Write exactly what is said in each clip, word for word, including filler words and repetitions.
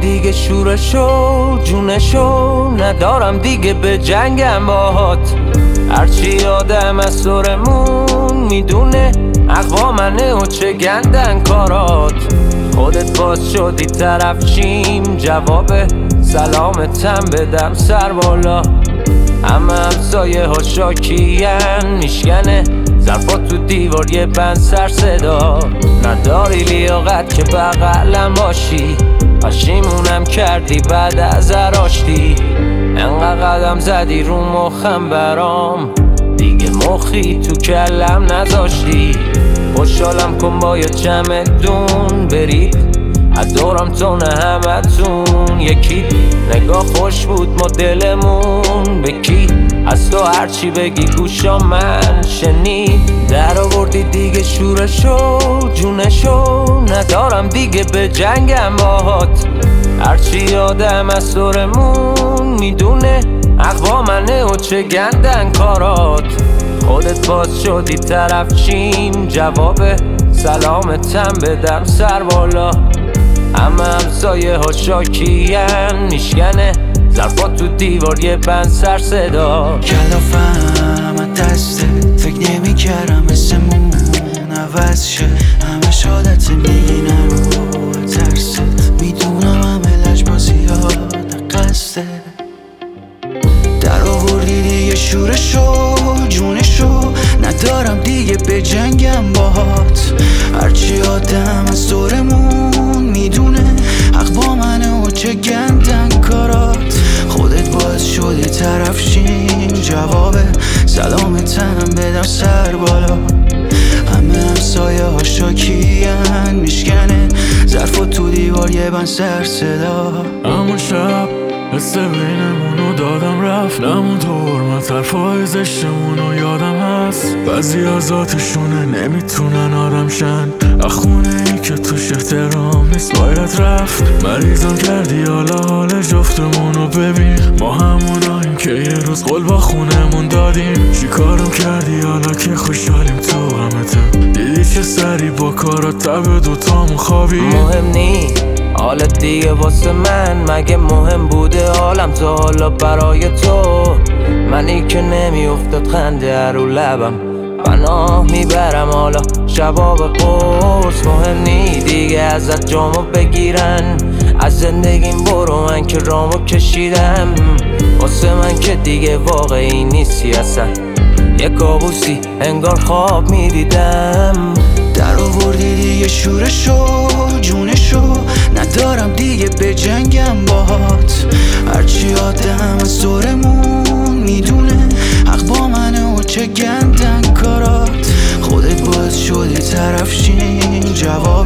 دیگه شورشو جونشو ندارم دیگه به جنگم باهات. هرچی آدم از سرمون میدونه اقوا منه و چه گندن کارات. خودت باز شدی طرف چیم جواب سلامتم بدم سر بالا. همه همسایه ها شاکین میشکنه ظرفات تو دیوار یه بند سر صدا. نداری لیاقت که بغلم باشی پشیمونم کردی بعد از راشتی. انقدر قدم زدی رو مخم برام دیگه مخی تو کلم نذاشتی. خوشحالم کن با یه چمدون برید ادارم تو نه همه تون یکی. نگاه خوش بود ما دلمون بکی از تو هرچی بگی گوشا من شنید. در آوردی دیگه شورشو جونشو ندارم دیگه به جنگم باهات. هرچی آدم از سرمون میدونه اقوا منه و چه گندن کارات. خودت باز شدی طرف چیم جواب سلامتم بدم سر بالا. همه همسایه ها شاکین میشکنه ظرفات تو دیوار یه بند سر صدا. کلافم از دستت فکر نمی کردم اسمون عوض شه. همه شادت میگی نرو ترست میدونم همه لجبازی ها قصده. در آوردی دیگه شورشو جونشو ندارم دیگه به جنگم باهات. هرچی آدم از دورمون میدونه حق با منه و چه گندن کارات. خودت باز شدی طرف شین جواب سلامتم بدم سر بالا. همه همسایه ها شاکین میشکنه ظرفات تو دیوار یه بند سر صدا. همون شب حس بینمونو دادم رفت نمون دور من طرفای زشتمونو یادم هست. بعضی از ذاتشونه نمیتونن آدم شن اخونه ای که توش احترام نیست باید رفت. مریضم کردی حالا حال جفتمونو ببین ما هموناییم که یه روز قول با خونمون دادیم. چی کارم کردی حالا که خوشحالیم تو غمتم دیدی چه سری با کارات تب دوتامون خوابی. مهم نی حالت دیگه واسه من مگه مهم بوده حالم تا حالا برای تو. منی که نمیافتاد خنده رو لبم پناه میبرم حالا شباب قرص. مهم نی دیگه ازت جامو بگیرن از زندگیم برو من که رامو کشیدم. واسه من که دیگه واقعی نیستی اصلا یه کابوسی انگار خواب میدیدم. در آوردی دیگه شورشو جونشو ندارم دیگه به جنگم باهات. هرچی آدم از دورمون میدونه حق با منه و چه گندن کارات. خودت باز شدی طرف شین جواب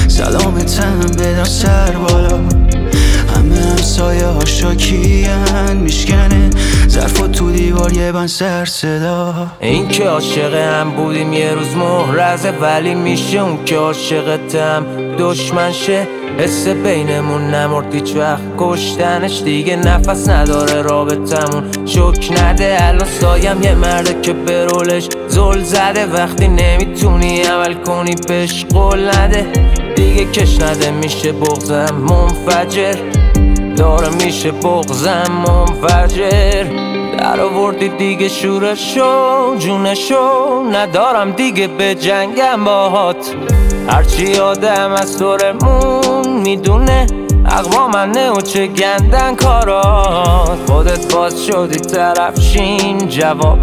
سلامتم بدم سر بالا. همه همسایه ها شاکین میشکنه ظرفات تو دیوار یه بند سر صدا. این که عاشق هم بودیم یه روز محرزه ولی میشه اون که عاشقتم دشمن شه. حس بینمون نمرد هیچ وقت کشتنش دیگه نفس نداره رابطمون شک نده. الان سایم یه مرده که به رولش زل زده وقتی نمیتونی عمل کنی بهش قول نده. دیگه کش نده میشه بغضم منفجر داره میشه بغضم منفجر. در آوردی دیگه شورشو جونشو ندارم دیگه به جنگم باهات. هرچی آدم از دورمون میدونه اقوا منه و چه گندن کارات. خودت باز شدی طرف شین جواب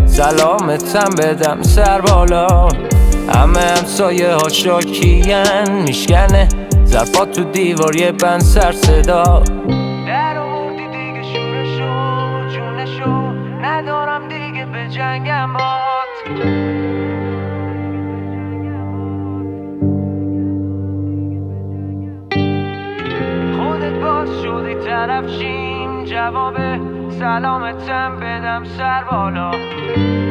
سلامتم بدم سر بالا. همه همسایه ها شاکین میشکنه ظرفات تو دیوار یه بند سر صدا. در آوردی دیگه شورشو جونشو ندارم دیگه به جنگم باهات. خودت باز شدی طرف شیم جواب سلامتم بدم سر بالا.